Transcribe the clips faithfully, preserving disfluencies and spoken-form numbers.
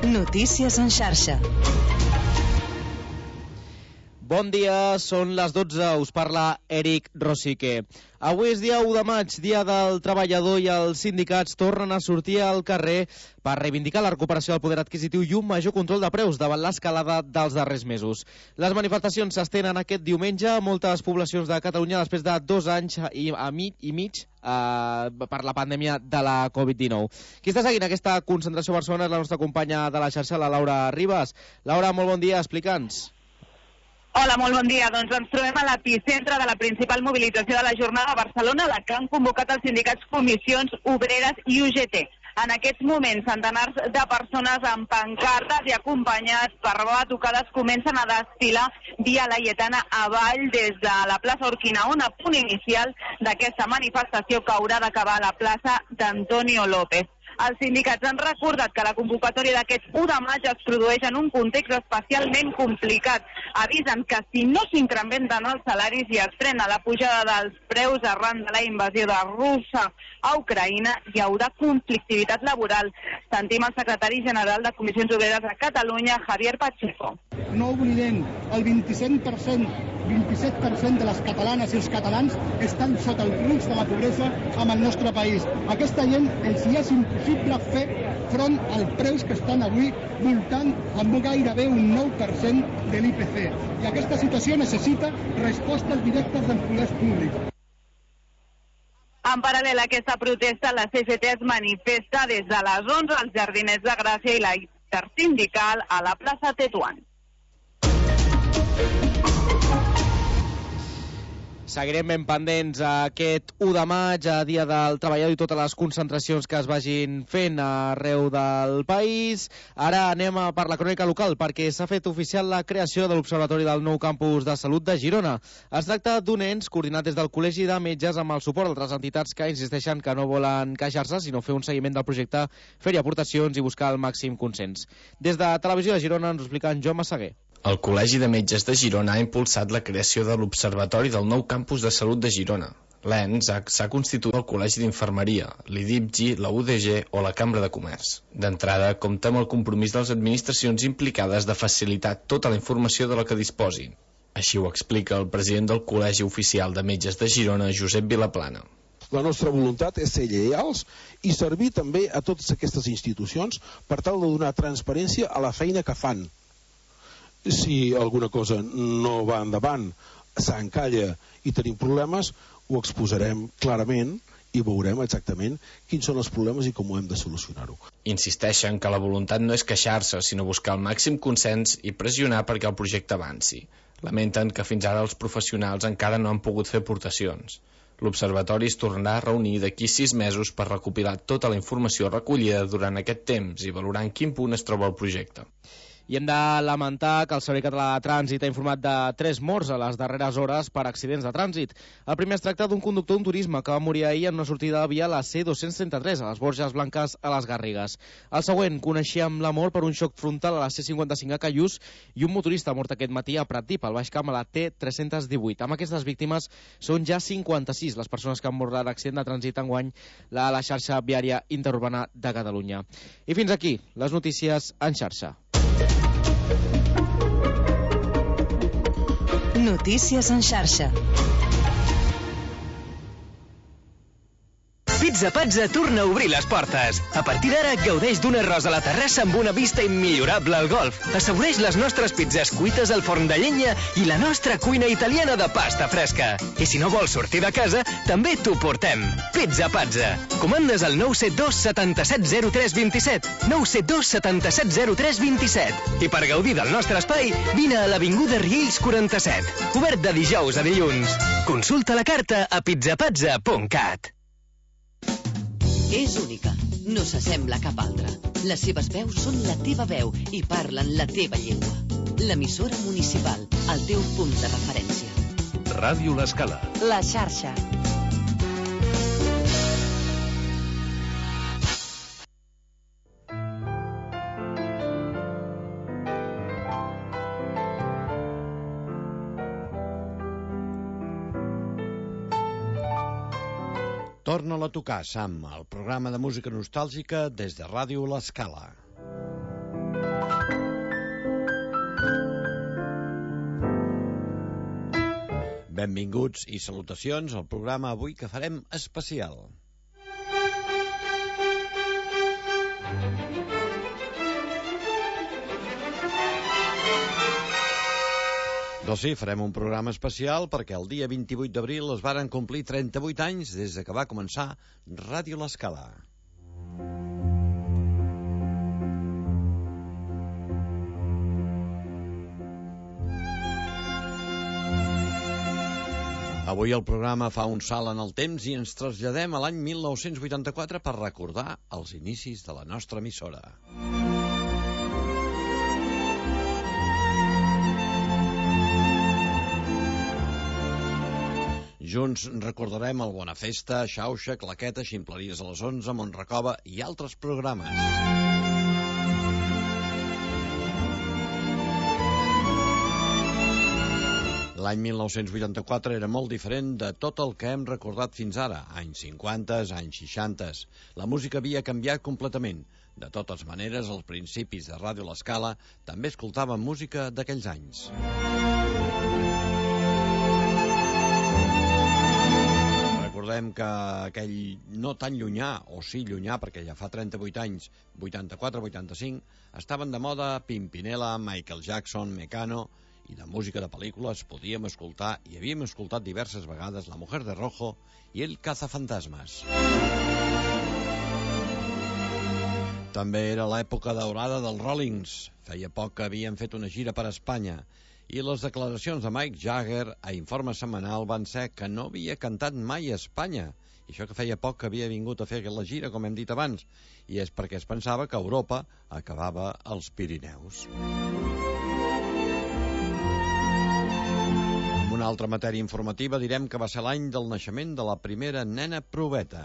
Notícies en xarxa. Bon dia, són les dotze, us parla Eric Rosique. Avui és dia u de maig, dia del treballador, i els sindicats tornen a sortir al carrer per reivindicar la recuperació del poder adquisitiu i un major control de preus davant l'escalada dels darrers mesos. Les manifestacions s'estenen aquest diumenge a moltes poblacions de Catalunya després de dos anys i, a mig, i mig eh, per la pandèmia de la covid dinou. Qui està seguint aquesta concentració a Barcelona és la nostra companya de la xarxa, la Laura Ribas. Laura, molt bon dia, explica'ns. Hola, molt bon dia. Doncs ens trobem a l'epicentre de la principal mobilització de la jornada a Barcelona, la que han convocat els sindicats Comissions Obreres i U G T. En aquests moments, centenars de persones amb pancartes i acompanyats per batucades comencen a desfilar via Laietana avall des de la plaça Urquinaona, a punt inicial d'aquesta manifestació que haurà d'acabar a la plaça d'Antonio López. Els sindicats han recordat que la convocatòria d'aquest u de maig es produeix en un context especialment complicat. Avisen que si no s'incrementen els salaris i es frena la pujada dels preus arran de la invasió de Rússia a Ucraïna, hi haurà conflictivitat laboral. Sentim el secretari general de Comissions Obreres de Catalunya, Javier Pacheco. No oblidem, el vint-i-set per cent, vint-i-set per cent de les catalanes i els catalans estan sota el risc de la pobresa en el nostre país. Aquesta gent els hi és impossible fer front als preus que estan avui voltant amb gairebé un nou per cent de l'I P C. I aquesta situació necessita respostes directes dels poders públics. En paral·lel a aquesta protesta, la C G T es manifesta des de les onze als Jardiners de Gràcia i la intersindical a la plaça Tetuan. Seguirem ben pendents aquest u de maig, a dia del treballador, i totes les concentracions que es vagin fent arreu del país. Ara anem a per la crònica local, perquè s'ha fet oficial la creació de l'Observatori del nou campus de salut de Girona. Es tracta d'un ens coordinat des del Col·legi de Metges amb el suport d'altres entitats que insisteixen que no volen queixar-se, sinó fer un seguiment del projecte, fer-hi aportacions i buscar el màxim consens. Des de Televisió de Girona ens ho explica en Joan Massaguer. El Col·legi de Metges de Girona ha impulsat la creació de l'Observatori del nou campus de salut de Girona. L'E N S s'ha constituït el Col·legi d'Infermeria, l'I D I P G I, la U D G o la Cambra de Comerç. D'entrada, compta amb el compromís de les administracions implicades de facilitar tota la informació de la que disposin. Així ho explica el president del Col·legi Oficial de Metges de Girona, Josep Vilaplana. La nostra voluntat és ser lleials i servir també a totes aquestes institucions per tal de donar transparència a la feina que fan. Si alguna cosa no va endavant, s'encalla i tenim problemes, ho exposarem clarament i veurem exactament quins són els problemes i com ho hem de solucionar-ho. Insisteixen que la voluntat no és queixar-se, sinó buscar el màxim consens i pressionar perquè el projecte avanci. Lamenten que fins ara els professionals encara no han pogut fer aportacions. L'Observatori es tornarà a reunir d'aquí sis mesos per recopilar tota la informació recollida durant aquest temps i valorar en quin punt es troba el projecte. I hem de lamentar que el Servei Català de Trànsit ha informat de tres morts a les darreres hores per accidents de trànsit. El primer es tracta d'un conductor d'un turisme que va morir ahir en una sortida via la C dos cents trenta-tres a les Borges Blanques a les Garrigues. El següent, coneixíem la mort per un xoc frontal a la C cinquanta-cinc a Callús i un motorista mort aquest matí a Pratdip, al Baix Camp, a la T tres-cents divuit. Amb aquestes víctimes són ja cinquanta-sis les persones que han mort d'accident de trànsit enguany a la xarxa viària interurbana de Catalunya. I fins aquí les notícies en xarxa. Notícies en xarxa. Pizza Pazza torna a obrir les portes. A partir d'ara, gaudeix d'un arròs a la terrassa amb una vista immillorable al golf. Assaboreix les nostres pizzas cuites al forn de llenya i la nostra cuina italiana de pasta fresca. I si no vols sortir de casa, també t'ho portem. Pizza Pazza. Comandes al nou set dos setanta-set zero tres vint-i-set. nou set dos setanta-set zero tres vint-i-set. I per gaudir del nostre espai, vine a l'Avinguda Riells quaranta-set. Obert de dijous a dilluns. Consulta la carta a pizzapazza punt cat. És única, no s'assembla a cap altra. Les seves veus són la teva veu i parlen la teva llengua. L'emissora municipal, el teu punt de referència. Ràdio L'Escala. La xarxa. Torna-la a tocar, Sam, el programa de música nostàlgica des de Ràdio L'Escala. Benvinguts i salutacions al programa avui que farem especial. Doncs sí, farem un programa especial perquè el dia vint-i-vuit d'abril es varen complir trenta-vuit anys des que va començar Ràdio L'Escala. Avui el programa fa un salt en el temps i ens traslladem a l'any mil nou-cents vuitanta-quatre per recordar els inicis de la nostra emissora. Junts recordarem el Bonafesta, Xauxa, Claqueta, Ximpleries a les onze, Montrecova i altres programes. L'any mil nou-cents vuitanta-quatre era molt diferent de tot el que hem recordat fins ara, anys cinquanta, anys seixanta. La música havia canviat completament. De totes maneres, als principis de Ràdio L'Escala també escoltàvem música d'aquells anys. Recordem que aquell no tan llunyà, o sí llunyà, perquè ja fa trenta-vuit anys, vuitanta-quatre vuitanta-cinc, estaven de moda Pimpinela, Michael Jackson, Mecano, i de música de pel·lícules podíem escoltar, i havíem escoltat diverses vegades, La Mujer de Rojo i El Cazafantasmas. També era l'època daurada dels Rollings. Feia poc que havien fet una gira per Espanya, i les declaracions de Mick Jagger a Informe Setmanal van ser que no havia cantat mai a Espanya. I això que feia poc que havia vingut a fer la gira, com hem dit abans, i és perquè es pensava que Europa acabava als Pirineus. En una altra matèria informativa direm que va ser l'any del naixement de la primera nena proveta.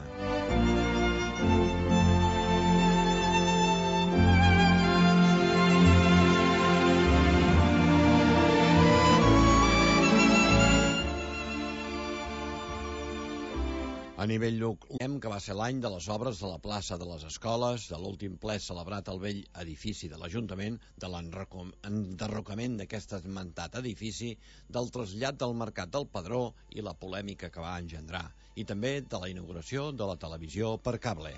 A nivell local, que va ser l'any de les obres de la plaça de les escoles, de l'últim ple celebrat al vell edifici de l'Ajuntament, de l'enderrocament d'aquest esmentat edifici, del trasllat del Mercat del Padró i la polèmica que va engendrar, i també de la inauguració de la televisió per cable.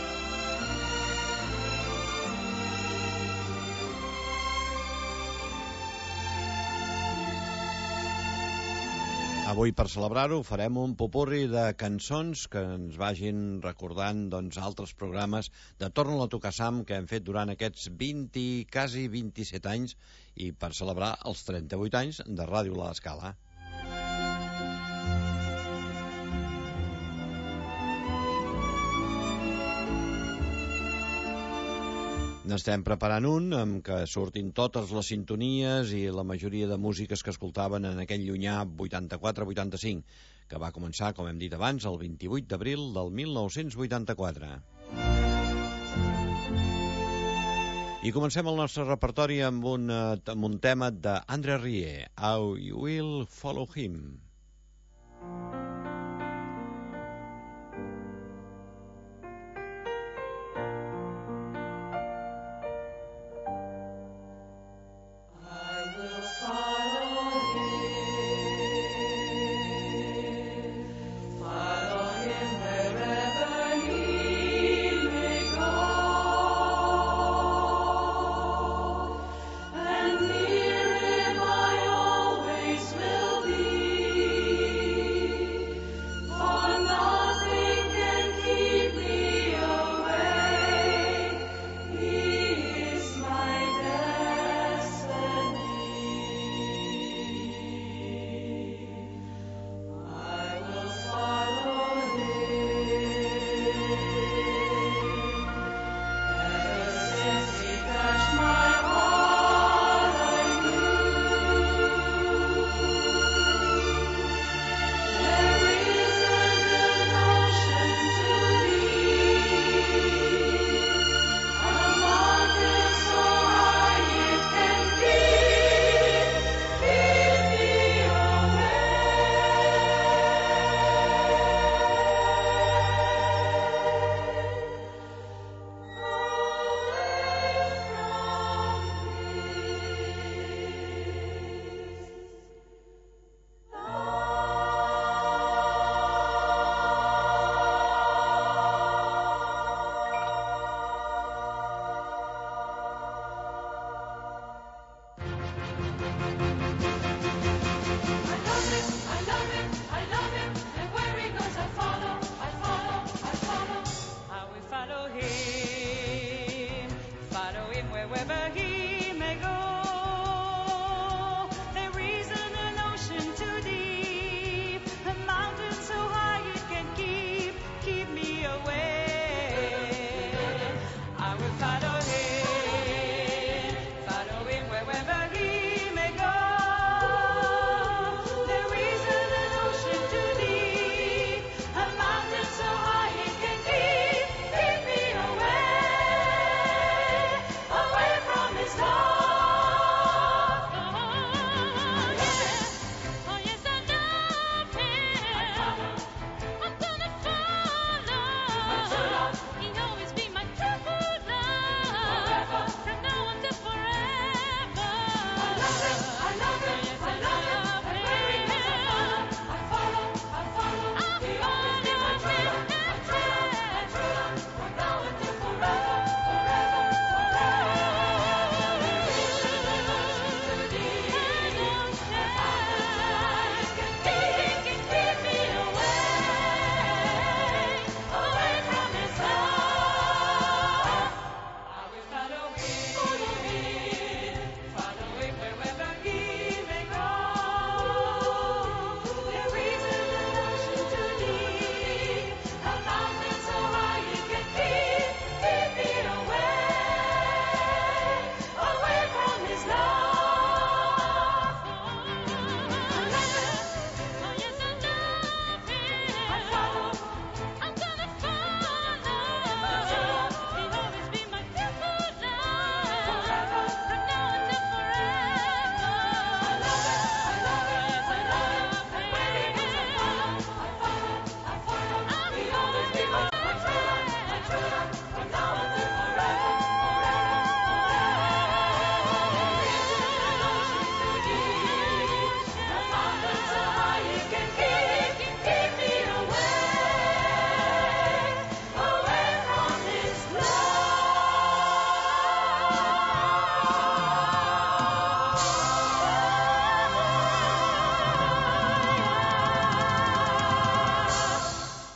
Avui, per celebrar-ho, farem un popurri de cançons que ens vagin recordant doncs, altres programes de Torna-la a tocar Sam que hem fet durant aquests vint, quasi vint-i-set anys, i per celebrar els trenta-vuit anys de Ràdio L'Escala. N'estem preparant un amb què surtin totes les sintonies i la majoria de músiques que escoltaven en aquell llunyà vuitanta-quatre vuitanta-cinc, que va començar, com hem dit abans, el vint-i-vuit d'abril del mil nou-cents vuitanta-quatre. I comencem el nostre repertori amb un, amb un tema d'André Rieu, I Will Follow Him. And near him I always will be.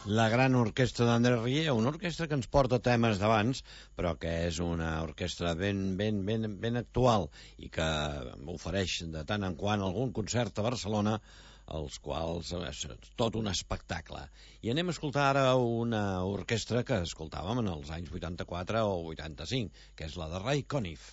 La gran orquestra d'Andrés Rieu, una orquestra que ens porta temes d'abans, però que és una orquestra ben, ben, ben, ben actual i que ofereix de tant en quant algun concert a Barcelona, els quals és tot un espectacle. I anem a escoltar ara una orquestra que escoltàvem en els anys vuitanta-quatre o vuitanta-cinc, que és la de Ray Conniff.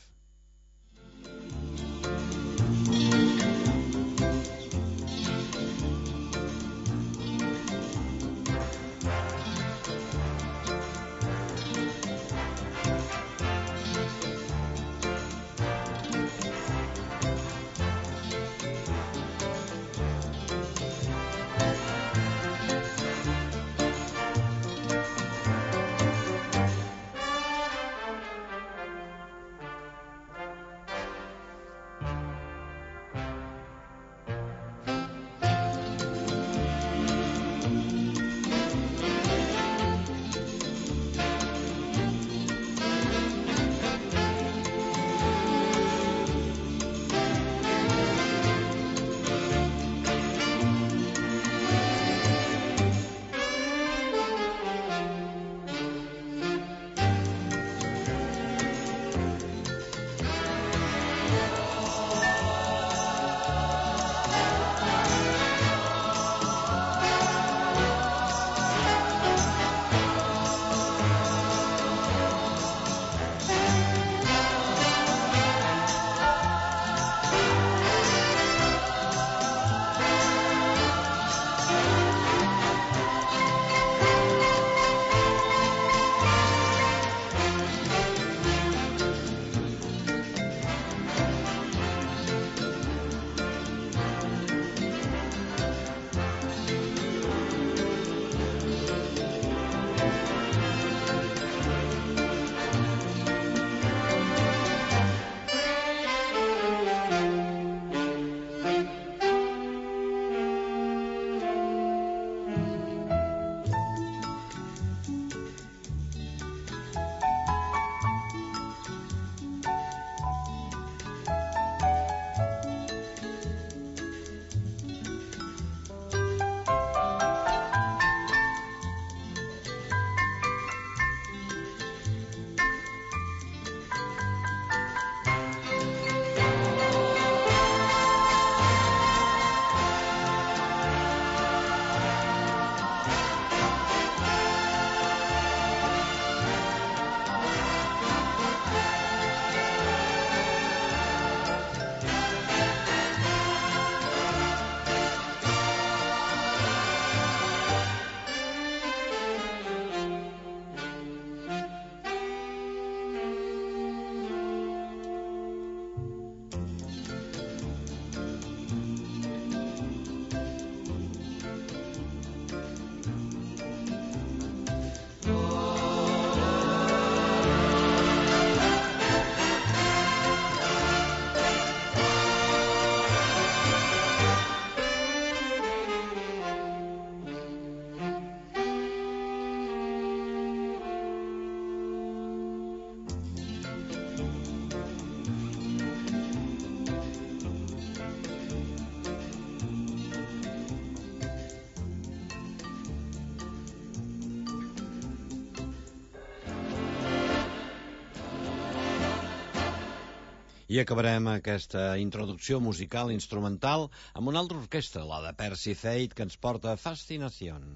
I acabarem aquesta introducció musical instrumental amb una altra orquestra, la de Percy Faith, que ens porta Fascinación.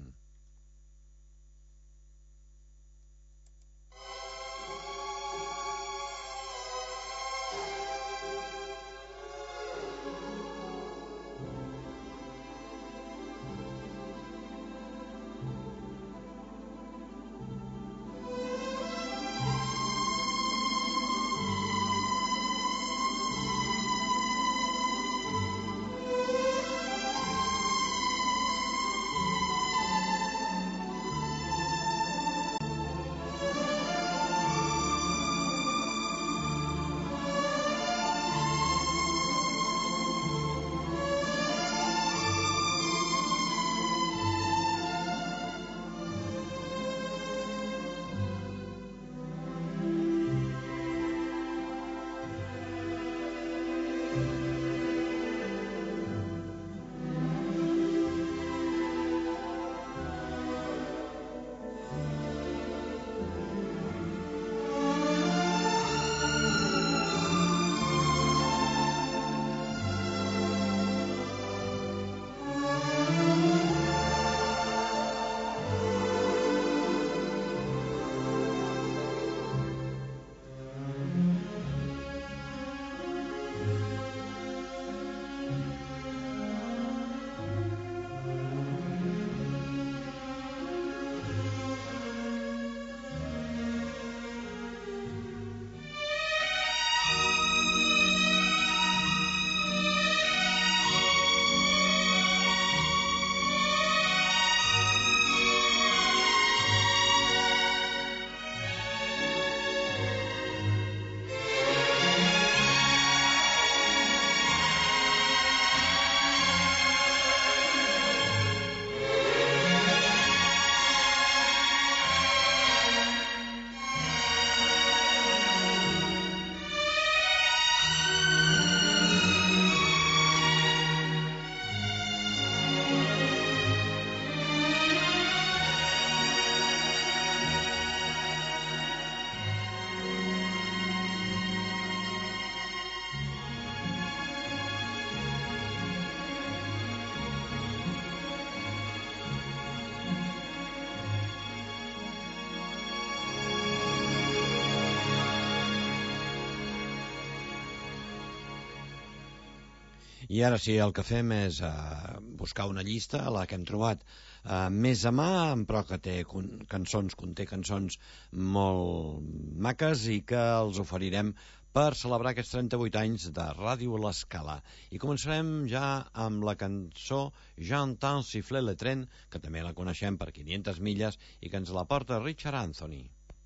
I ara sí, el que fem és uh, buscar una llista, la que hem trobat uh, més a mà, però que té cançons, conté cançons molt maques i que els oferirem per celebrar aquests trenta-vuit anys de Ràdio L'Escala. I començarem ja amb la cançó J'entends siffler le tren, que també la coneixem per quinientas milles i que ens la porta Richard Anthony.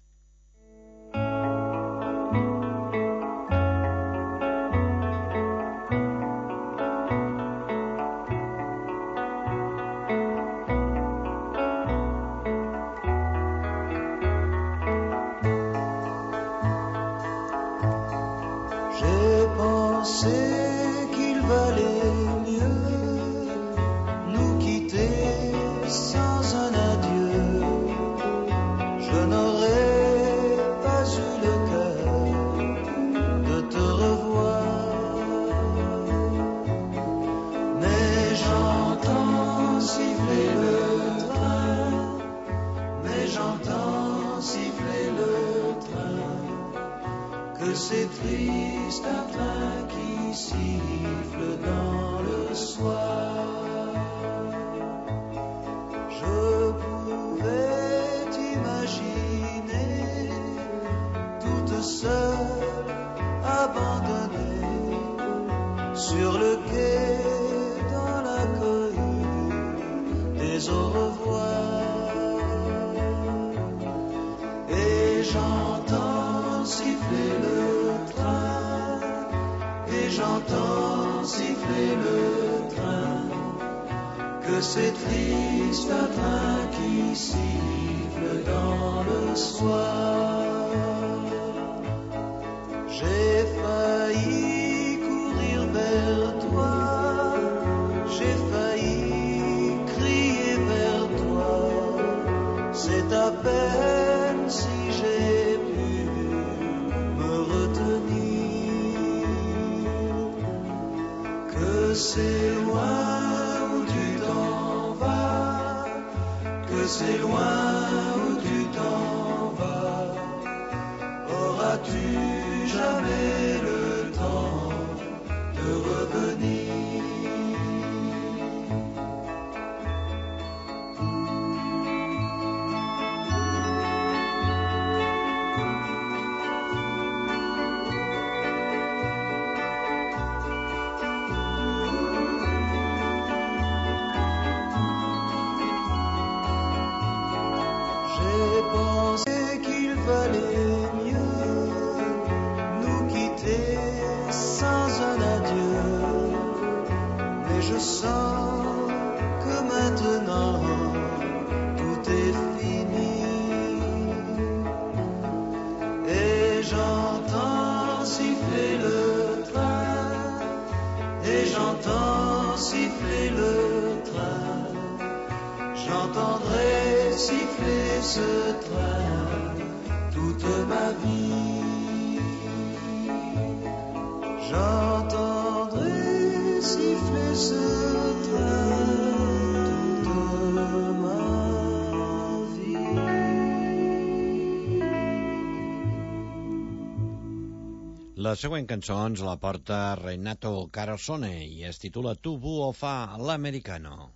La següent cançó ens la porta Renato Carosone i es titula Tu vuoi fa l'americano.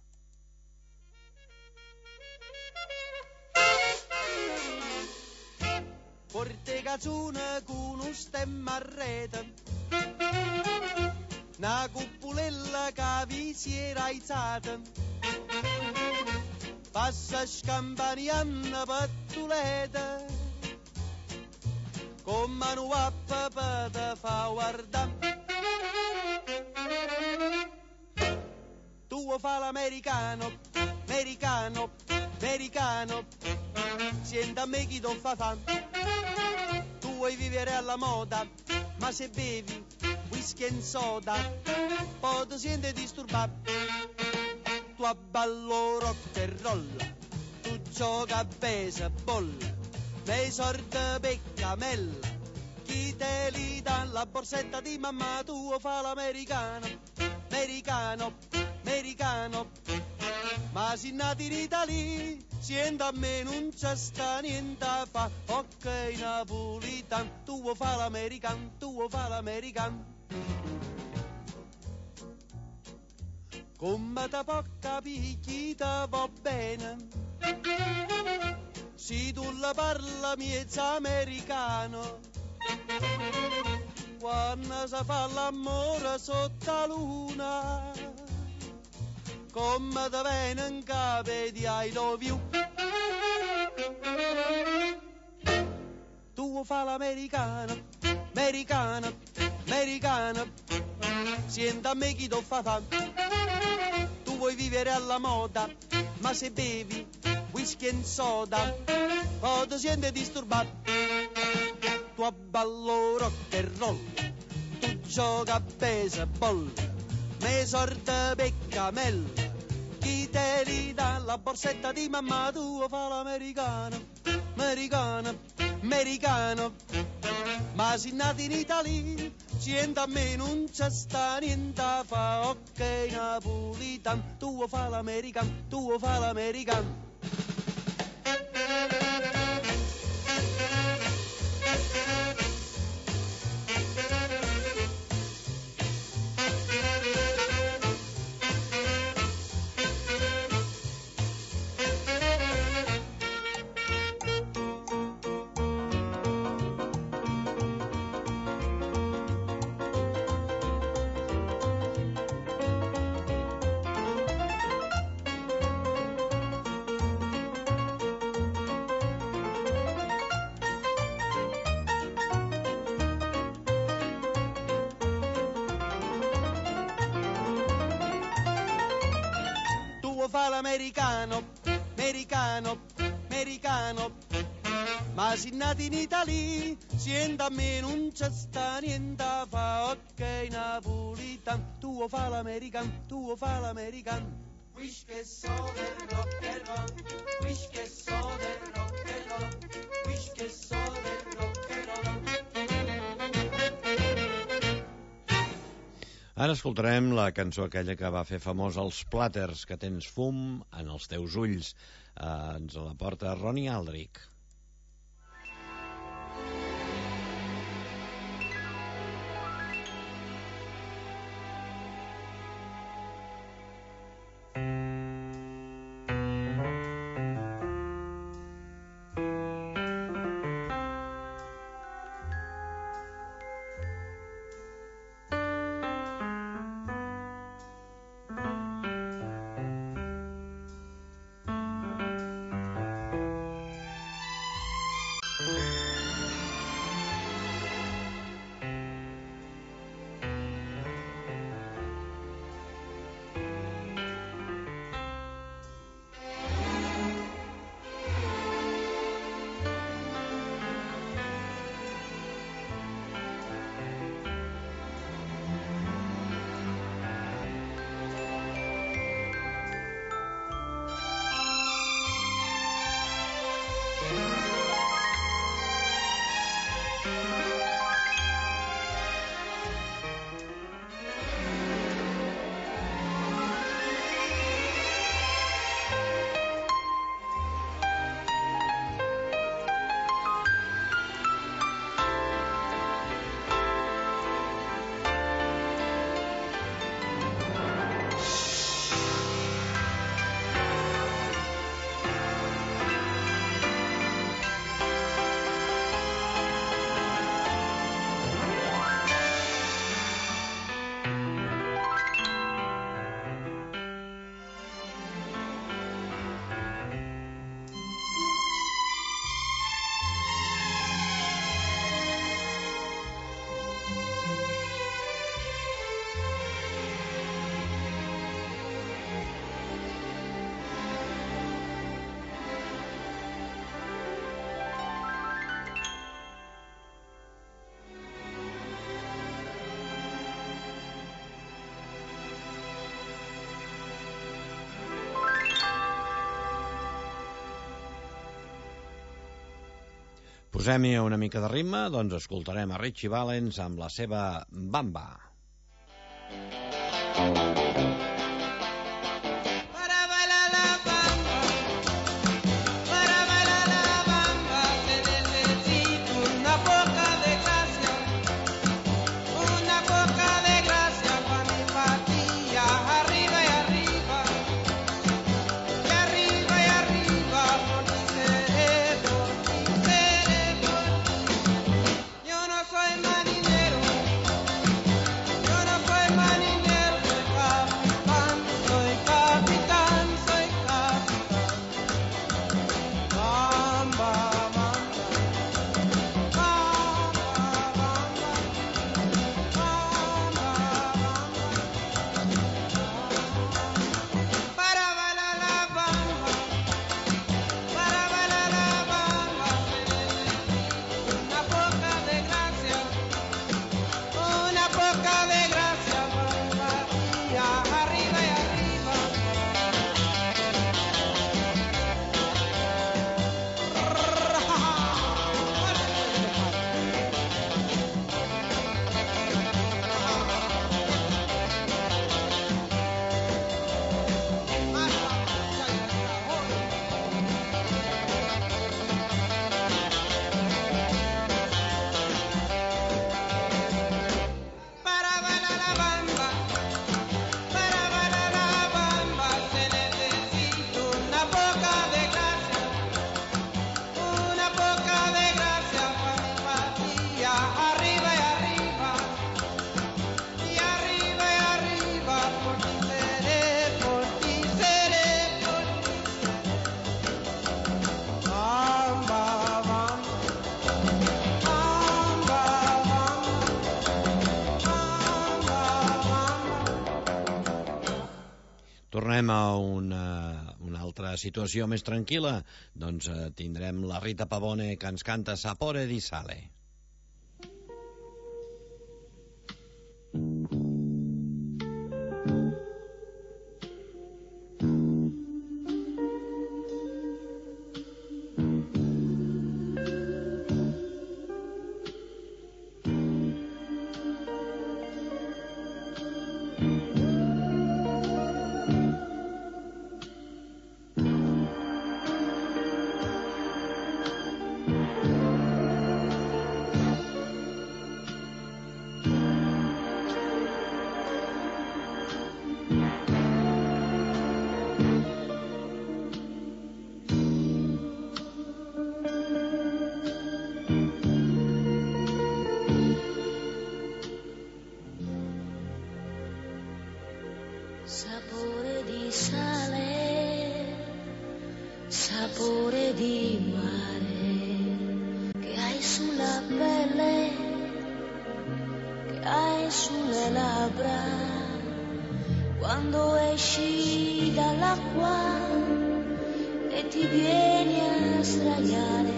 Porte cazzone con un stemma a rete, una cuppulella che vi si era aizzata, passa scampanianna pattuleta, con mano a papà te fa guardare. Tu vuoi fa l'americano, americano, americano, senta a me chi non fa fa. Tu vuoi vivere alla moda, ma se bevi whisky e soda, poi ti senti disturbato. Tu abballo rock e roll, tu gioca a baseball, nei sordi peccamella, chi te li dà la borsetta di mamma, tu fa l'americano, americano, americano, ma si nati in Italia, siendo a me non c'è sta niente a fa, ok napolitan, tu fa l'americano, tu fa l'americano. come te può capire chi te va bene. Se tu la parla miezza americano, quando si fa l'amore sotto la luna, come te viene in capo di I love you. Tu fa l'americano, americano, americano, senta a me chi ti fa fa. Tu vuoi vivere alla moda, ma se bevi whisky e soda, poi ti senti disturbato. Tu abballo rock and roll, tu gioca a baseball, me sorte peccamel, chi te li dà la borsetta di mamma. Tu fa l'americano, americano, americano, ma si nati in Italia, sienta a me non c'è sta niente fa. Ok napolitan, tu fa l'americano, tu fa l'americano. Fa l'americano, americano, americano, ma si nati in Italia, sienta a me non c'è sta niente fa. Ok napolitan, tu fa l'americano, tu fa l'americano. Wish che so del rock and roll, wish che so del rock and roll, wish che so del rock and roll. Ara escoltarem la cançó aquella que va fer famós els Platters, que tens fum en els teus ulls. Eh, ens la porta Ronnie Aldrich. Posem-hi una mica de ritme, doncs escoltarem a Richie Valens amb la seva Bamba. Arriba y arriba. anem a una, una altra situació més tranquil·la. Doncs eh, tindrem la Rita Pavone, que ens canta Sapore di Sale. Sapore di sale, sapore di mare che hai sulla pelle, che hai sulle labbra quando esci dall'acqua e ti vieni a sdraiare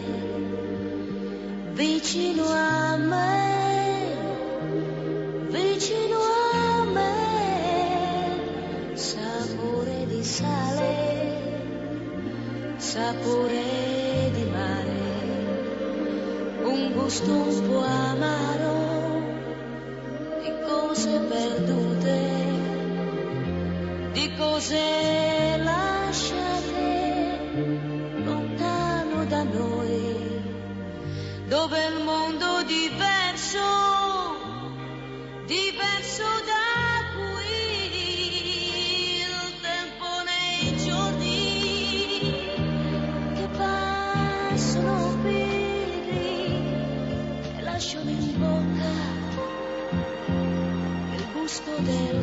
vicino a me, vicino a me. Sapore di sale, sapore di mare, un gusto un po' amaro di cose perdute, di cose lasciate lontano da noi, dove il mondo è diverso, diverso da in bocca il gusto del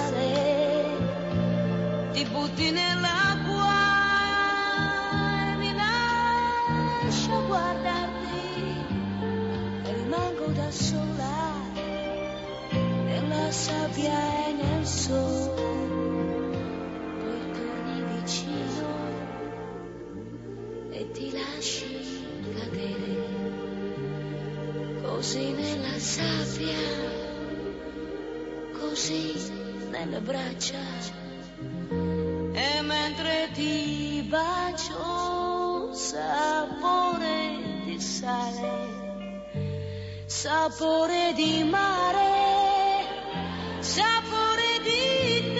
sale, ti butti nell'acqua e mi lascia guardarti e rimango da sola nella sabbia e nel sole, poi torni vicino e ti lasci cadere così nella sabbia, così nelle braccia, e mentre ti bacio sapore di sale, sapore di mare, sapore di te.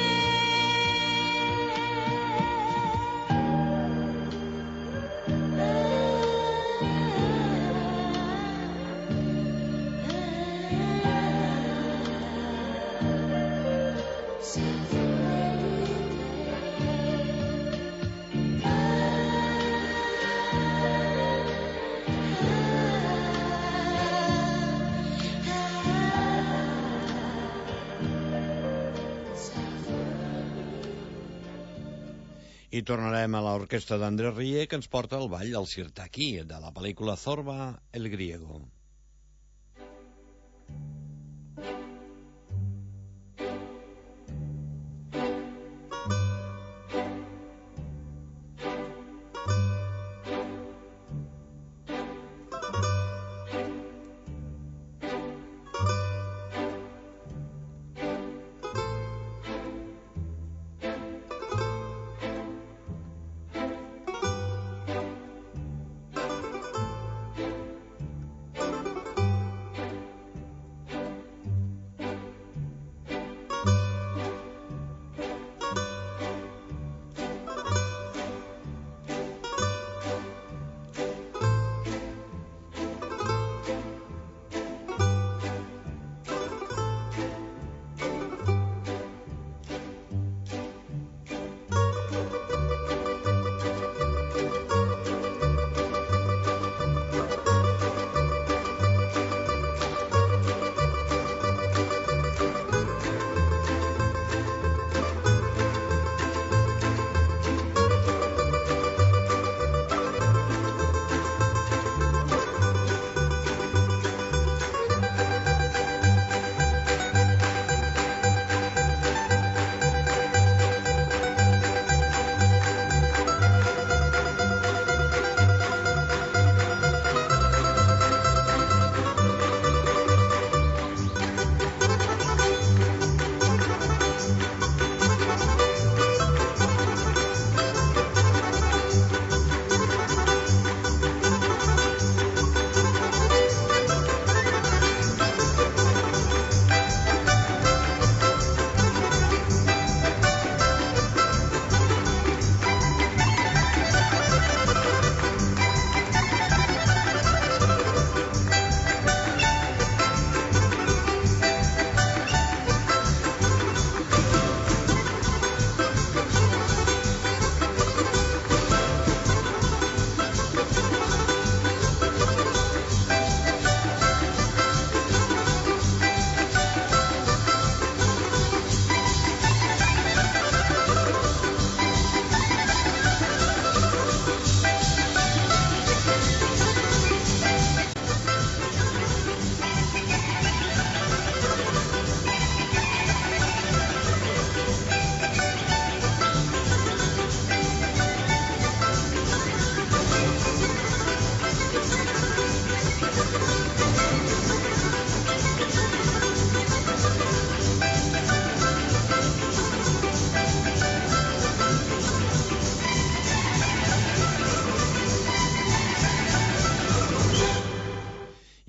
I tornarem a l'orquestra d'Andrés Rié, que ens porta al ball del Sirtaki, de la pel·lícula Zorba el Griego.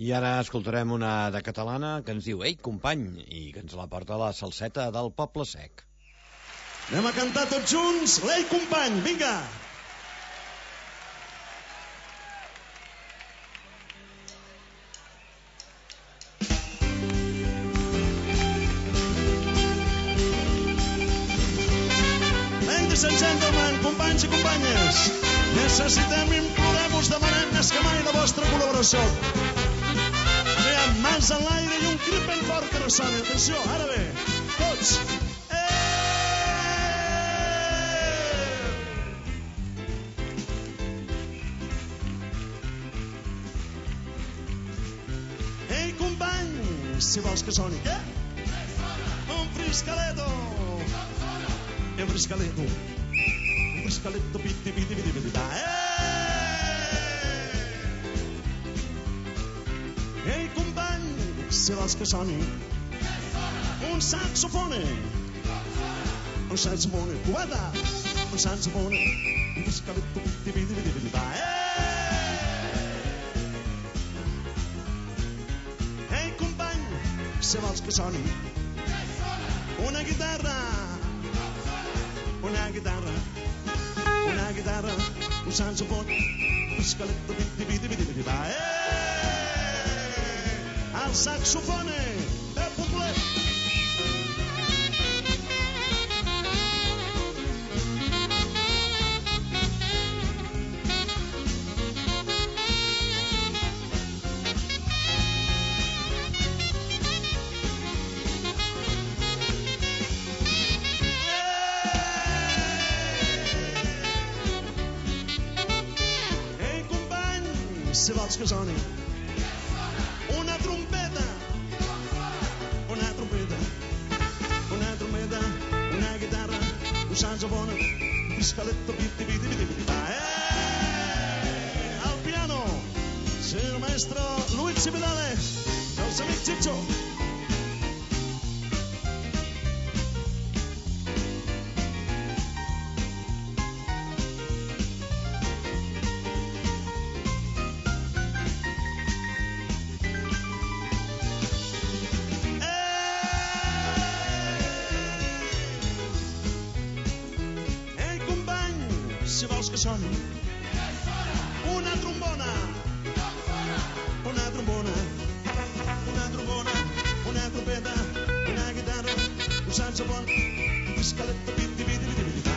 I ara escoltarem una de catalana que ens diu Ei, company, i que ens la porta la salseta del Poble Sec. Anem a cantar tots junts l'Ei, company, vinga! Ladies and gentlemen, companys i companyes, necessitem, implorem-vos, demanem més que mai la vostra col·laboració. Aviam, mans en l'aire i un crit ben fort que ressoni. Atenció, ara bé, tots. Ei, company, si vols que soni, què? Un friscaleto. Un friscaleto. Un friscaleto, piti, piti, piti, piti, piti. Ei, company, si vols que soni un saxofone, un saxofone, cubata, un saxofone, un friscaleto, piti, piti, piti, piti, piti. Ei, company, si vols que soni una guitarra, una guitarra, una guitarra, un saxofone, un friscaleto, piti, piti, piti, piti, piti. El saxofone de Poblet. Ei, company, si vols que soni una trompeta, una trompeta, una trompeta, una guitarra, un saxofone, un friscaletto, piti, piti, piti, piti, eh! Al piano, signor maestro Luigi Vidale, dels amics Chicho. Si vols que soni una trombona, una trombona, una trombona, una trompeta, una guitarra, un saxofon, un friscaletto, piti, piti, piti, piti,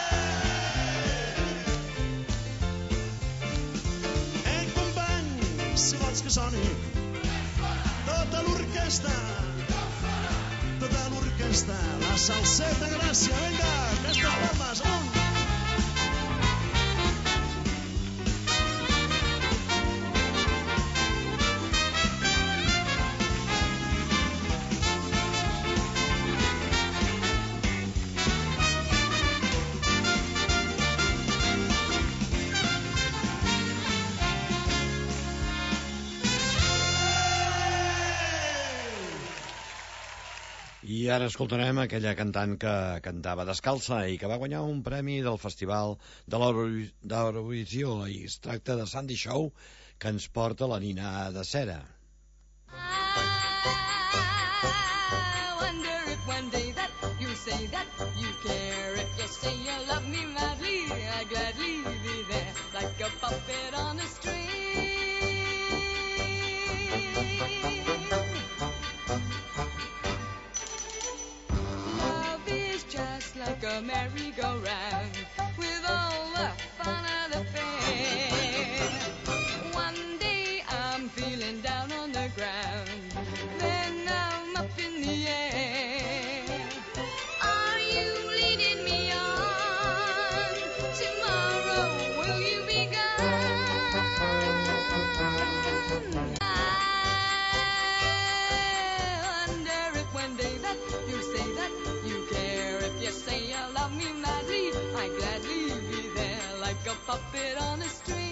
eh! Ei, company, si vols que soni tota l'orquestra, tota l'orquestra, la salseta Gràcia, vinga, aquestes palmes, amunt! I ara escoltarem aquella cantant que cantava descalça i que va guanyar un premi del Festival de l'Eurovisió, i es tracta de Sandy Shaw, que ens porta la Nina de Cera. I wonder if one day that you say that you care, if you say you love me madly, I gladly be there like a puppet on a string. Love is just like a merry-go-round with all the fun of the fair. One day I'm feeling down on the ground, then I'm up in the air. Are you leading me on? Tomorrow will you be gone? I wonder if one day that you say that you care, if you say you love me madly, I gladly be there like a puppet on a string.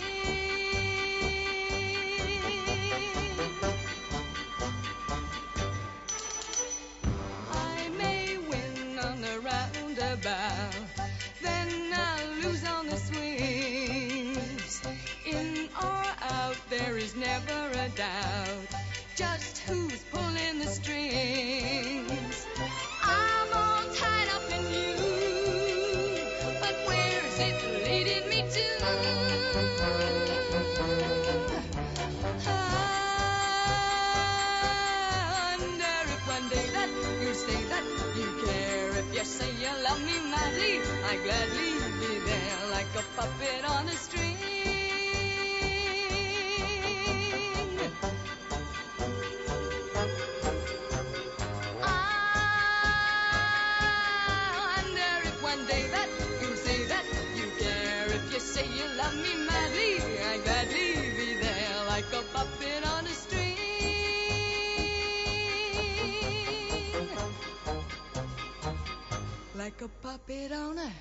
I may win on the roundabout, then I'll lose on the swings. In or out, there is never a doubt. I gladly be there like a puppet on a string. I wonder if one day that you'll say that you care. If you say you love me madly, I gladly be there like a puppet on a string. Like a puppet on a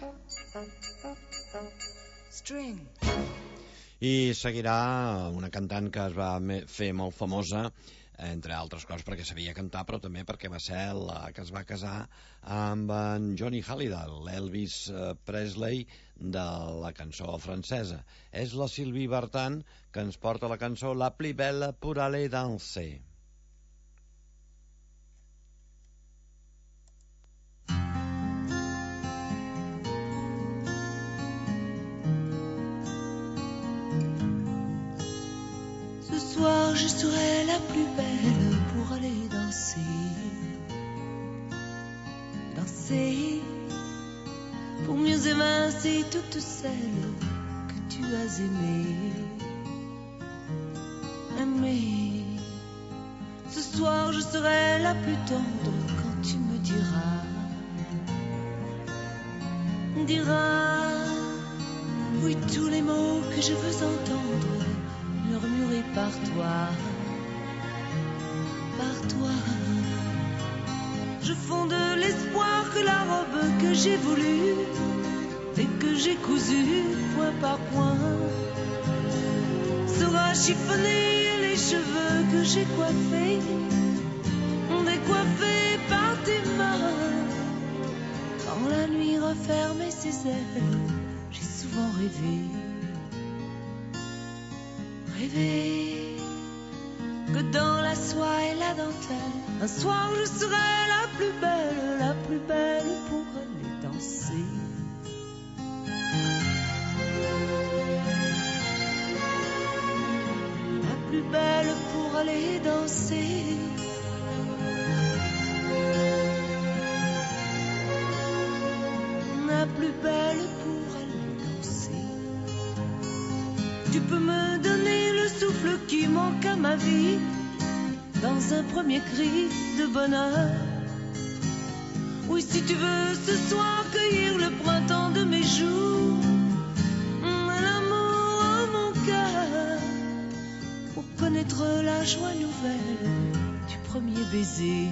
string. I seguirà una cantant que es va fer molt famosa, entre altres coses perquè sabia cantar, però també perquè va ser la que es va casar amb en Johnny Hallyday, l'Elvis Presley de la cançó francesa. És la Sylvie Vartan que ens porta la cançó La plus belle pour aller danser. Ce soir je serai la plus belle pour aller danser. Danser pour mieux évincer toutes celles que tu as aimées. Aimer. Ce soir je serai la plus tendre quand tu me diras. Diras oui tous les mots que je veux entendre murmuré par toi, par toi. Je fonde l'espoir que la robe que j'ai voulue et que j'ai cousue point par point sera chiffonnée et les cheveux que j'ai coiffés décoiffés par tes mains. Quand la nuit refermait ses ailes, j'ai souvent rêvé. Rêver que dans la soie et la dentelle, un soir je serai la plus belle, la plus belle pour aller danser. La plus belle pour aller danser. La plus belle pour aller danser. Tu peux me donner le souffle qui manque à ma vie dans un premier cri de bonheur. Oui, si tu veux ce soir cueillir le printemps de mes jours, l'amour en mon cœur, pour connaître la joie nouvelle du premier baiser.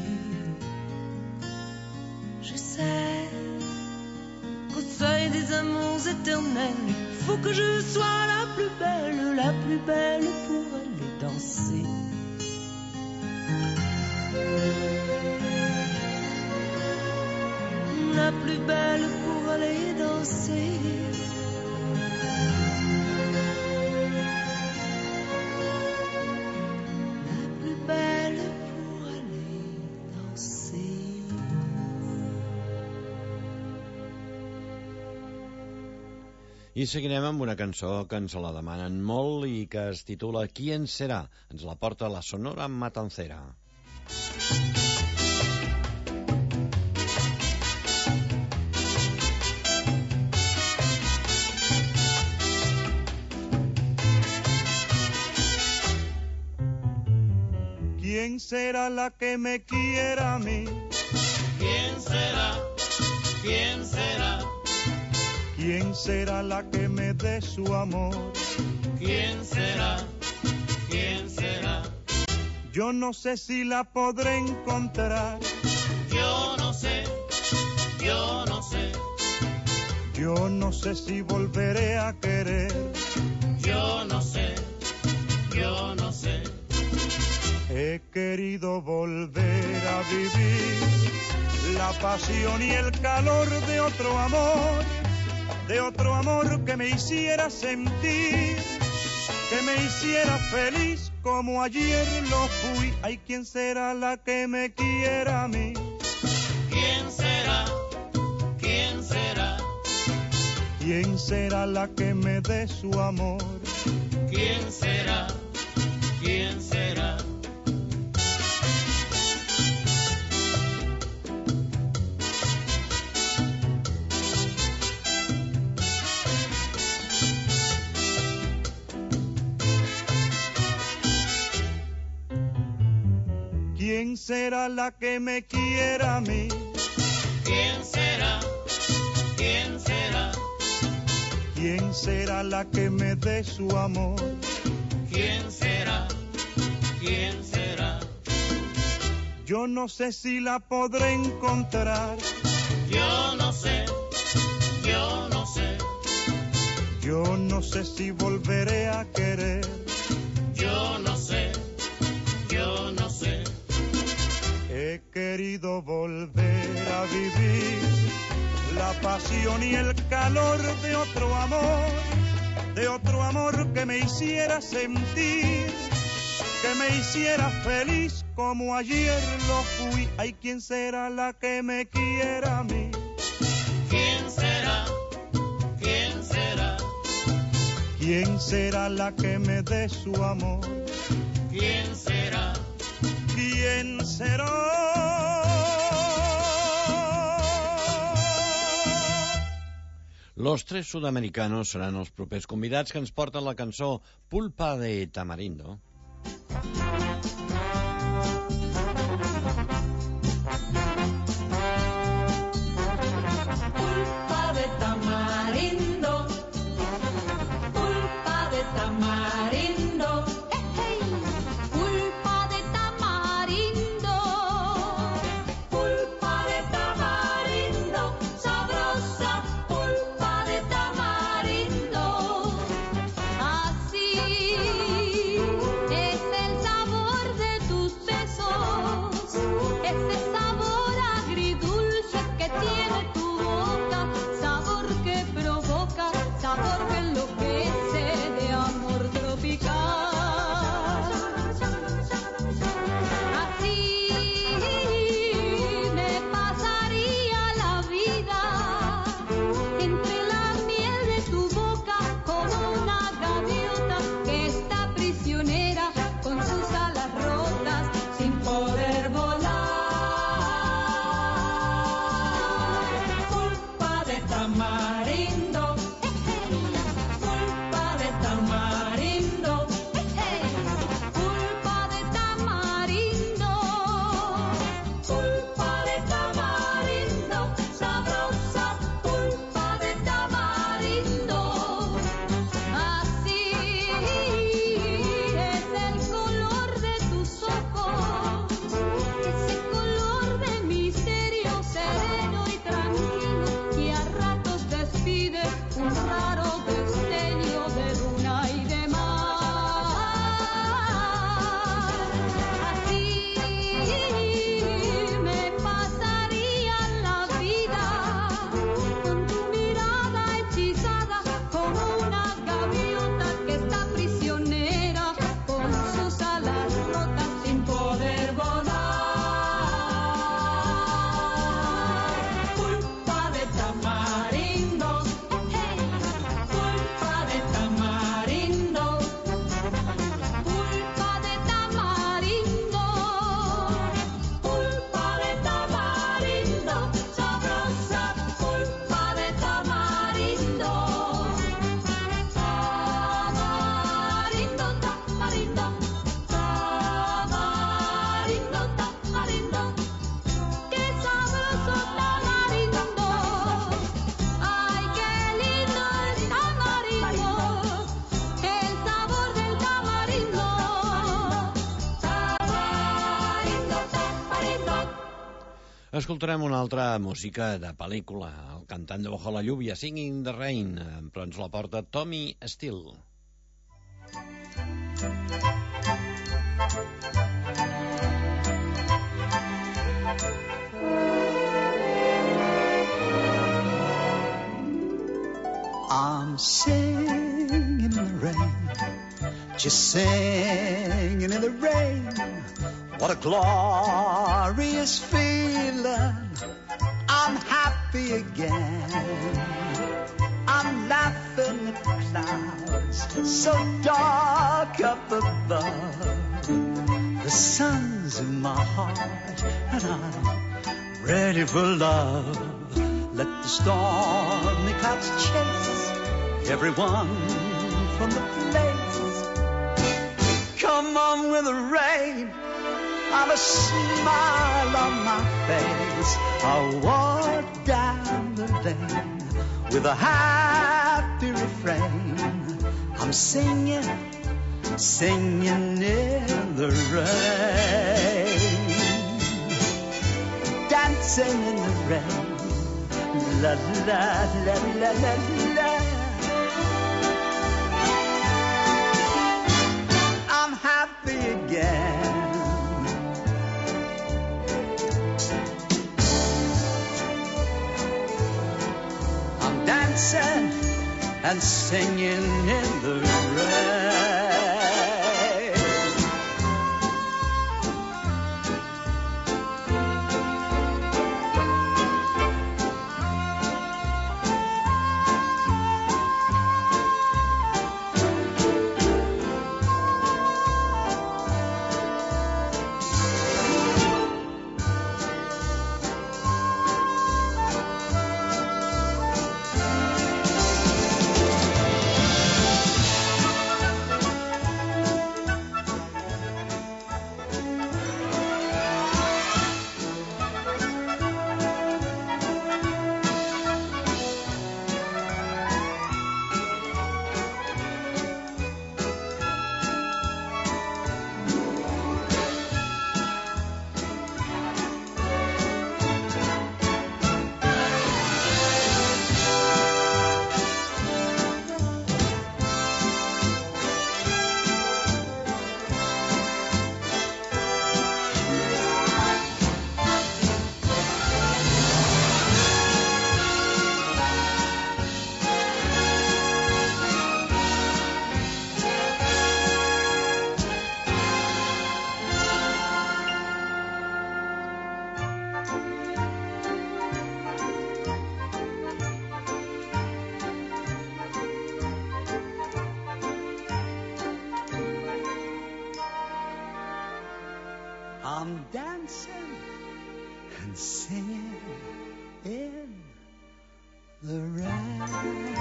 Je sais qu'au seuil des amours éternels, faut que je sois la plus belle, la plus belle pour aller danser. La plus belle pour aller danser. La plus belle pour aller danser. I seguirem amb una cançó que ens la demanen molt i que es titula ¿Quién será? Ens la porta la Sonora Matancera. ¿Quién será la que me quiera a mí? ¿Quién será? ¿Quién será? ¿Quién será la que me dé su amor? ¿Quién será? ¿Quién será? Yo no sé si la podré encontrar. Yo no sé, yo no sé. Yo no sé si volveré a querer. Yo no sé, yo no sé. He querido volver a vivir la pasión y el calor de otro amor, de otro amor que me hiciera sentir, que me hiciera feliz como ayer lo fui. Ay, ¿quién será la que me quiera a mí? ¿Quién será? ¿Quién será? ¿Quién será la que me dé su amor? ¿Quién será? ¿Quién será? ¿Quién será la que me quiera a mí? ¿Quién será? ¿Quién será? ¿Quién será la que me dé su amor? ¿Quién será? ¿Quién será? Yo no sé si la podré encontrar. Yo no sé, yo no sé. Yo no sé si volveré a querer. Yo no sé, yo no sé. He querido volver a vivir la pasión y el calor de otro amor, de otro amor que me hiciera sentir, que me hiciera feliz como ayer lo fui. Ay, ¿quién será la que me quiera a mí? ¿Quién será? ¿Quién será? ¿Quién será la que me dé su amor? ¿Quién será? ¿Quién será? Los tres sud-americanos seran els propers convidats que ens porten la cançó Pulpa de Tamarindo. Pulpa de tamarindo, pulpa de tamarindo, hey, hey. Pulpa de tamarindo, pulpa de tamarindo, sabrosa pulpa de tamarindo. Así es el sabor de tus besos, ese sabor agridulce que tiene tu boca, sabor que provoca, sabor que enloquece de amor tropical. Así me pasaría la vida entre la miel de tu boca, como una gaviota que está prisionera con sus alas rotas sin poder volar. Pulpa de tamarindo, pulpa de tamarindo, pulpa de tamarindo, pulpa de tamarindo, sabrosa pulpa de tamarindo. Así es el color de tus ojos, ese color de misterio sereno y tranquilo, y a ratos despide un raro destello de luna y de mar. Así me pasaría la vida con tu mirada hechizada, como una gaviota que está prisionera con sus alas rotas sin poder volar. Pulpa de tamarindo, pulpa de tamarindo, pulpa de tamarindo, pulpa de tamarindo, sabrosa pulpa de tamarindo. Tamarindo, tamarindo, tamarindo, tamarindo, qué sabroso tamarindo. Ay, qué lindo el tamarindo, el sabor del tamarindo. Tamarindo, tamarindo. Escoltarem una altra música de pel·lícula, el cantant de Bajo la lluvia, Singing in the Rain, però ens la porta Tommy Steele. I'm singing in the rain, just singing in the rain. What a glorious feeling, I'm happy again. I'm laughing at the clouds so dark up above. The sun's in my heart and I'm ready for love. Let the stormy clouds chase everyone from the place. Come on with the rain, I've a smile on my face. I'll walk down the lane with a happy refrain. I'm singing, singing in the rain, dancing in the rain. La la la la la la. I'm happy again. I'm dancing and singing in the rain. I'm dancing and singing in the rain.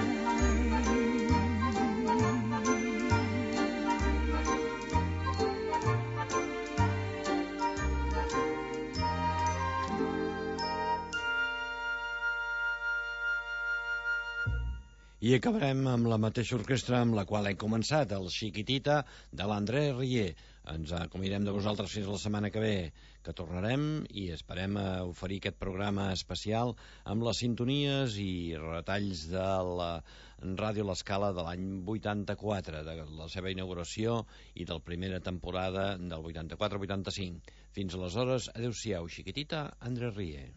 I acabarem amb la mateixa orquestra amb la qual hem començat, el Chiquitita de l'André Rieu. Ens acomiadem de vosaltres fins la setmana que ve, que tornarem i esperem a oferir aquest programa especial amb les sintonies i retalls de la Ràdio L'Escala de l'any vuitanta-quatre, de la seva inauguració i de la primera temporada del vuitanta-quatre vuitanta-cinc. Fins aleshores, adeu-siau, Chiquitita, André Rieu.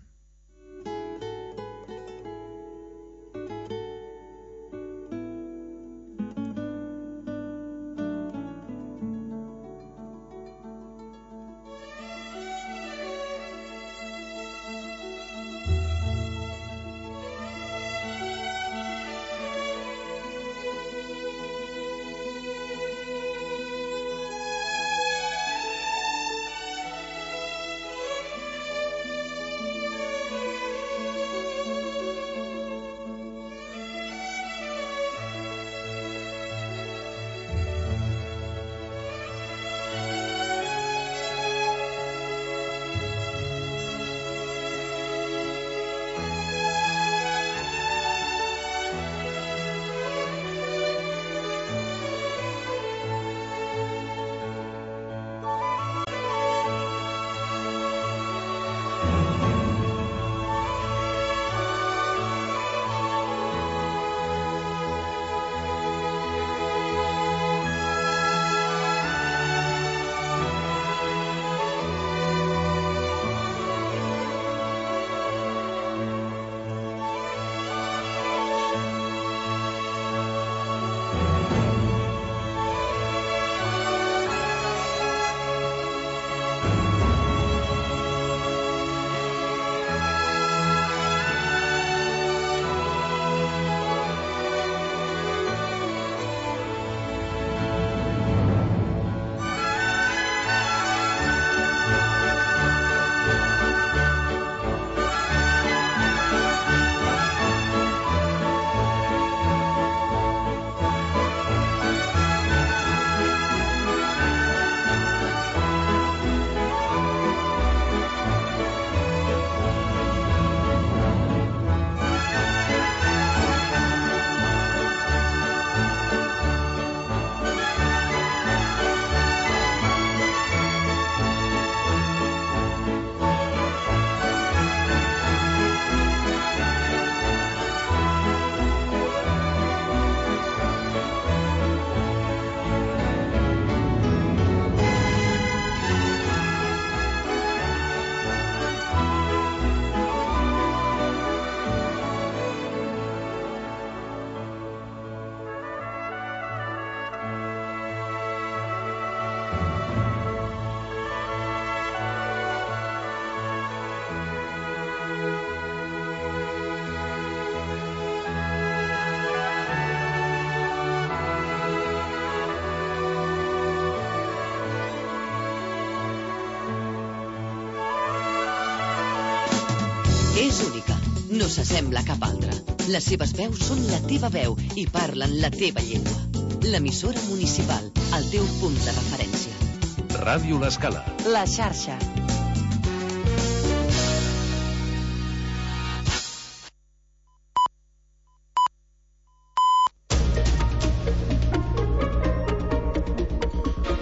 no s'assembla a cap altra. Les seves veus són la teva veu i parlen la teva llengua. L'emissora municipal, el teu punt de referència. Ràdio L'Escala. La xarxa.